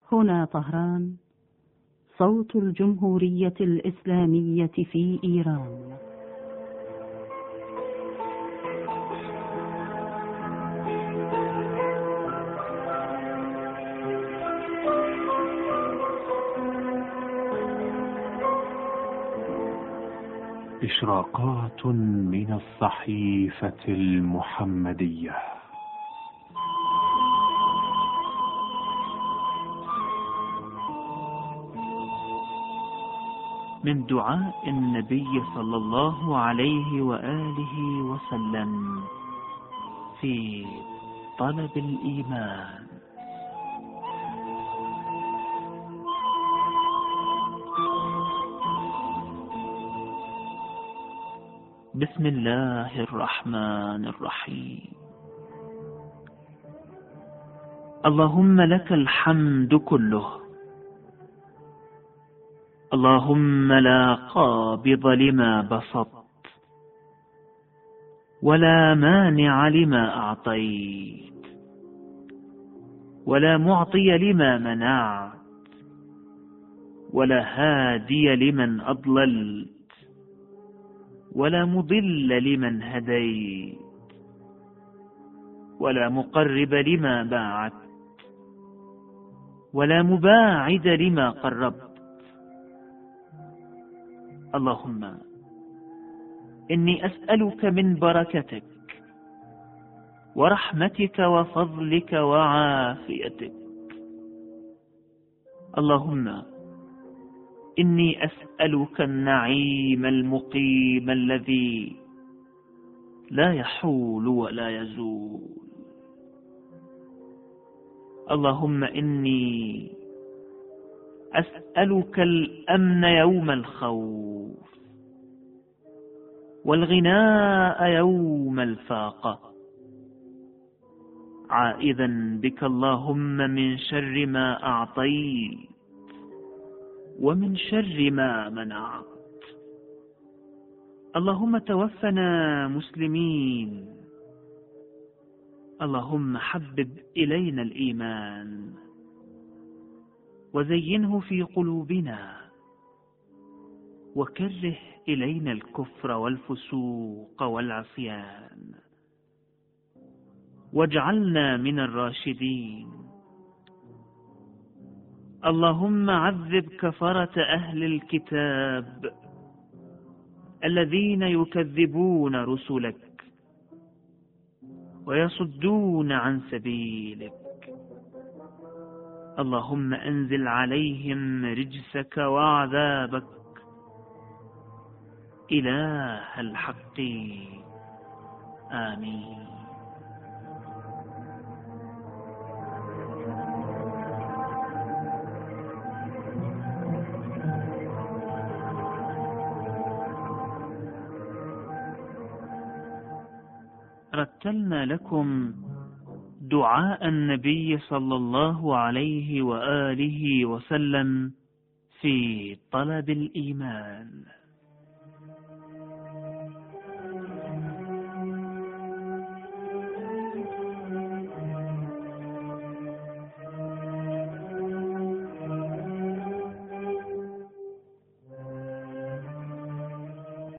هنا طهران، صوت الجمهورية الإسلامية في إيران. إشراقات من الصحيفة المحمدية. من دعاء النبي صلى الله عليه وآله وسلم في طلب الإيمان. بسم الله الرحمن الرحيم. اللهم لك الحمد كله، اللهم لا قابض لما بسطت ولا مانع لما أعطيت ولا معطي لما منعت ولا هادي لمن أضللت ولا مضل لمن هديت ولا مقرب لما باعت ولا مباعد لما قربت. اللهم إني أسألك من بركتك ورحمتك وفضلك وعافيتك. اللهم إني أسألك النعيم المقيم الذي لا يحول ولا يزول. اللهم إني أسألك الأمن يوم الخوف والغناء يوم الفاقة، عائذا بك اللهم من شر ما أعطيت ومن شر ما منعت. اللهم توفنا مسلمين. اللهم حبب إلينا الإيمان وزينه في قلوبنا وكره إلينا الكفر والفسوق والعصيان واجعلنا من الراشدين. اللهم عذب كفرة أهل الكتاب الذين يكذبون رسلك ويصدون عن سبيلك. اللهم أنزل عليهم رجسك وعذابك إله الحق. آمين. رتلنا لكم دعاء النبي صلى الله عليه وآله وسلم في طلب الإيمان.